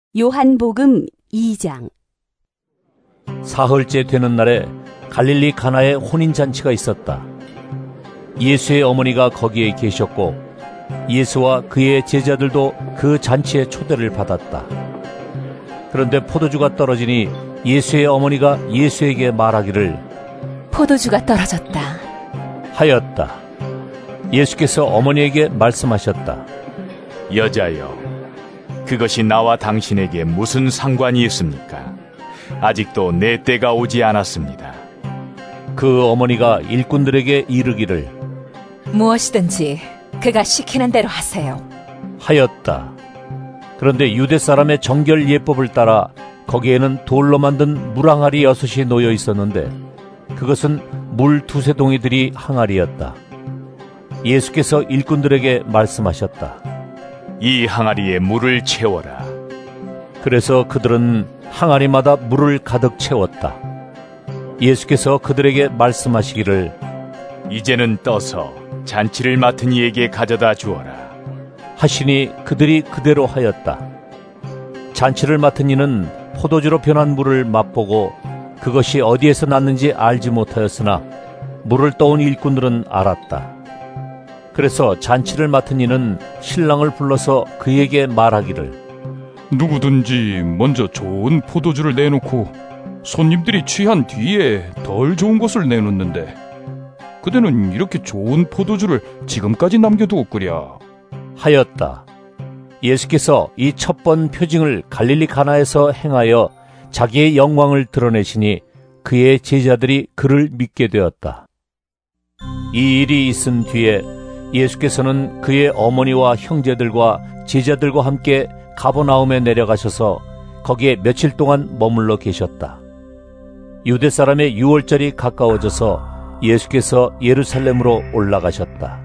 요한복음 2장. 사흘째 되는 날에 갈릴리 가나에 혼인잔치가 있었다. 예수의 어머니가 거기에 계셨고 예수와 그의 제자들도 그 잔치에 초대를 받았다. 그런데 포도주가 떨어지니 예수의 어머니가 예수에게 말하기를 포도주가 떨어졌다 하였다. 예수께서 어머니에게 말씀하셨다. 여자여, 그것이 나와 당신에게 무슨 상관이 있습니까? 아직도 내 때가 오지 않았습니다. 그 어머니가 일꾼들에게 이르기를 무엇이든지 그가 시키는 대로 하세요 하였다. 그런데 유대 사람의 정결 예법을 따라 거기에는 돌로 만든 물항아리 6이 놓여 있었는데 그것은 물 2-3 동이들이 항아리였다. 예수께서 일꾼들에게 말씀하셨다. 이 항아리에 물을 채워라. 그래서 그들은 항아리마다 물을 가득 채웠다. 예수께서 그들에게 말씀하시기를 이제는 떠서 잔치를 맡은 이에게 가져다 주어라 하시니 그들이 그대로 하였다. 잔치를 맡은 이는 포도주로 변한 물을 맛보고 그것이 어디에서 났는지 알지 못하였으나 물을 떠온 일꾼들은 알았다. 그래서 잔치를 맡은 이는 신랑을 불러서 그에게 말하기를 누구든지 먼저 좋은 포도주를 내놓고 손님들이 취한 뒤에 덜 좋은 것을 내놓는데 그대는 이렇게 좋은 포도주를 지금까지 남겨두었구려 하였다. 예수께서 이 첫 번 표징을 갈릴리 가나에서 행하여 자기의 영광을 드러내시니 그의 제자들이 그를 믿게 되었다. 이 일이 있은 뒤에 예수께서는 그의 어머니와 형제들과 제자들과 함께 가버나움에 내려가셔서 거기에 며칠 동안 머물러 계셨다. 유대 사람의 유월절이 가까워져서 예수께서 예루살렘으로 올라가셨다.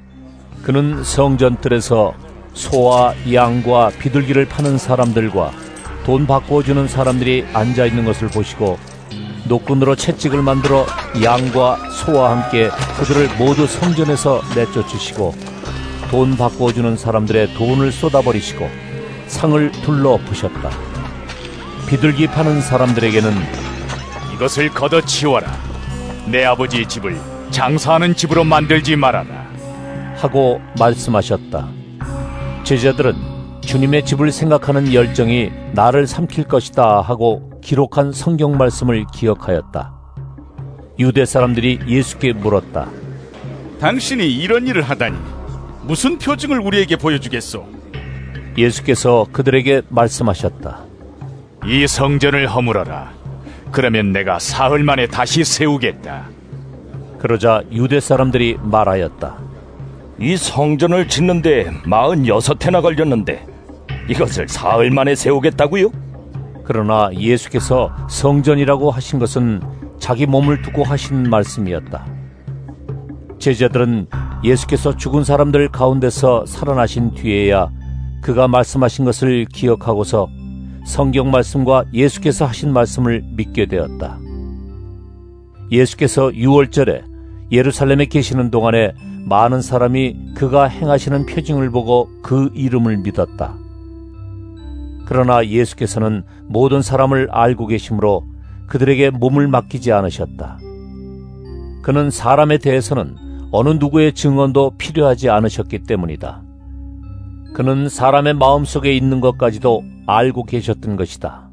그는 성전뜰에서 소와 양과 비둘기를 파는 사람들과 돈 바꾸어주는 사람들이 앉아있는 것을 보시고 노끈으로 채찍을 만들어 양과 소와 함께 그들을 모두 성전에서 내쫓으시고 돈 바꾸어주는 사람들의 돈을 쏟아버리시고 상을 둘러 엎으셨다. 비둘기 파는 사람들에게는 이것을 걷어치워라. 내 아버지의 집을 장사하는 집으로 만들지 말아라 하고 말씀하셨다. 제자들은 주님의 집을 생각하는 열정이 나를 삼킬 것이다 하고 기록한 성경 말씀을 기억하였다. 유대 사람들이 예수께 물었다. 당신이 이런 일을 하다니 무슨 표징을 우리에게 보여주겠소? 예수께서 그들에게 말씀하셨다. 이 성전을 허물어라. 그러면 내가 사흘 만에 다시 세우겠다. 그러자 유대 사람들이 말하였다. 이 성전을 짓는데 46해나 걸렸는데 이것을 사흘 만에 세우겠다고요? 그러나 예수께서 성전이라고 하신 것은 자기 몸을 두고 하신 말씀이었다. 제자들은 예수께서 죽은 사람들 가운데서 살아나신 뒤에야 그가 말씀하신 것을 기억하고서 성경 말씀과 예수께서 하신 말씀을 믿게 되었다. 예수께서 유월절에 예루살렘에 계시는 동안에 많은 사람이 그가 행하시는 표징을 보고 그 이름을 믿었다. 그러나 예수께서는 모든 사람을 알고 계시므로 그들에게 몸을 맡기지 않으셨다. 그는 사람에 대해서는 어느 누구의 증언도 필요하지 않으셨기 때문이다. 그는 사람의 마음속에 있는 것까지도 알고 계셨던 것이다.